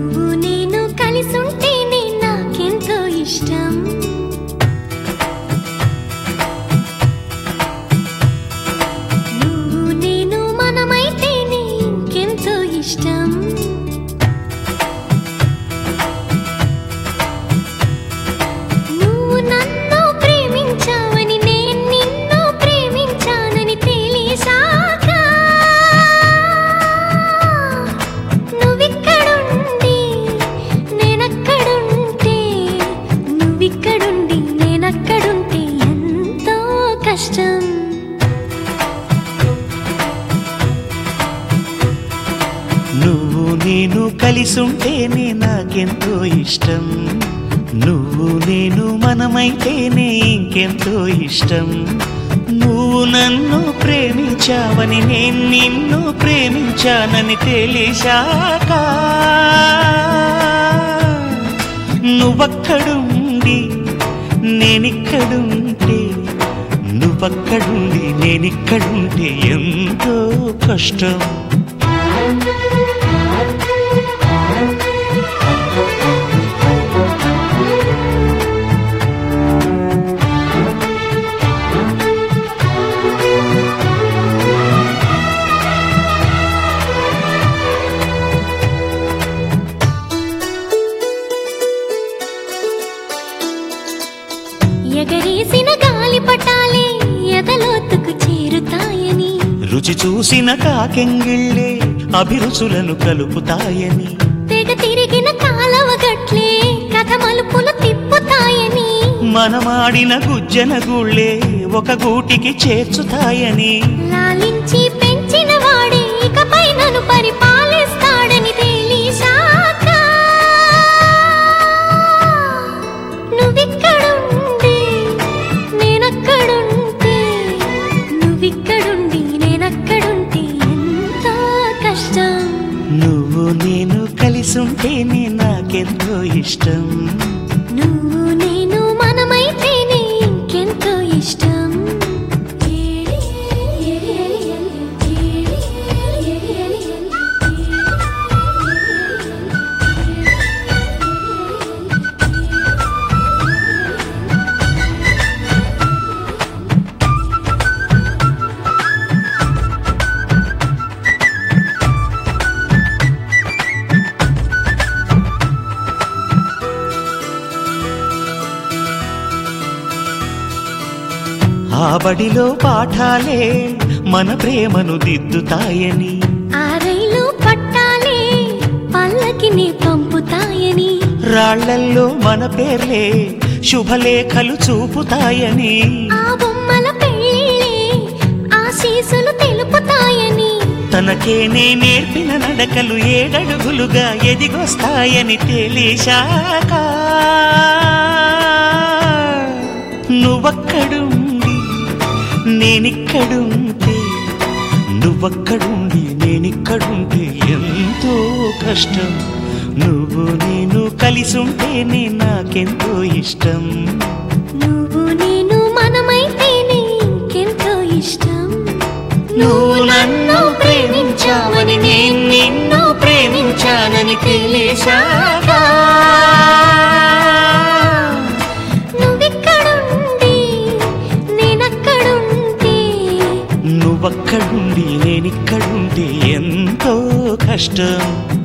నువ్వు నేను కలిసుంటేనే నాకెంతో ఇష్టం. నువ్వు నేను మనమైతేనే ఇంకెంతో ఇష్టం. నువ్వు నన్ను ప్రేమించావని నేను నిన్ను ప్రేమించానని తెలిసాక నువ్విక్కడుండి నేనక్కడుంటే నువ్విక్కడుండి నేనక్కడుంటే ఎంతో కష్టం. నువ్వు నేను కలిసుంటేనే నాకెంతో ఇష్టం. నువ్వు నేను మనమైతేనే ఇంకెంతో ఇష్టం. నువ్వు నన్ను ప్రేమించావని నేను నిన్ను ప్రేమించానని తెలిసాక నువ్వక్కడుండి నేనిక్కడుంటే నువ్వక్కడుండి నేనిక్కడుంటే ఎంతో కష్టం. ఎగరేసిన గాలిపటాలే ఎదలోతుకు చేరుతాయని రుచి చూసిన కాకెంగిళ్ళే అభిరుచులను కలుపుతాయని తెగ తిరిగిన కాలవ గట్లే కథ మలుపులు తిప్పుతాయని మనమాడిన గుజ్జన గుళ్ళే ఒక గూటికి చేర్చుతాయని లాలించి పెంచిన వాడే ఇకపై నన్ను పరిపాలిస్తాడని తెలిసాక నువ్విక్కడుండి నేనక్కడుంటే నువ్విక్కడుండి నేనక్కడుంటే ఎంతో కష్టం. నువ్వు నేను కలిసుంటేనే నాకెంతో ఇష్టం. నువ్వు నేను మనమైతేనే ఇంకెంతో ఇష్టం. ఆ బడిలో పాఠాలే మన ప్రేమను దిద్దుతాయని ఆ రైలు పట్టాలే పల్లకిని పంపుతాయని రాళ్లల్లో మన పేర్లే శుభలేఖలు చూపుతాయని ఆ బొమ్మల పెళ్ళిళ్ళే ఆశీసులు తెలుపుతాయని తనకేనే నేర్పిన నడకలు ఏడడుగులుగా ఎదిగొస్తాయని తెలిసాక నువ్వక్కడుండి నేనిక్కడుంటే నువ్వక్కడుండి నేనిక్కడుంటే ఎంతో కష్టం. నువ్వు నేను కలిసుంటేనే నాకెంతో ఇష్టం. నువ్వు నేను మనమైతేనే ఇంకెంతో ఇష్టం. నువ్వు నన్ను ప్రేమించావని నేను నిన్ను ప్రేమించానని తెలిసాక నువ్విక్కడుండి నేనక్కడుంటే నువ్వక్కడుండి నేనిక్కడుంటే ఎంతో కష్టం.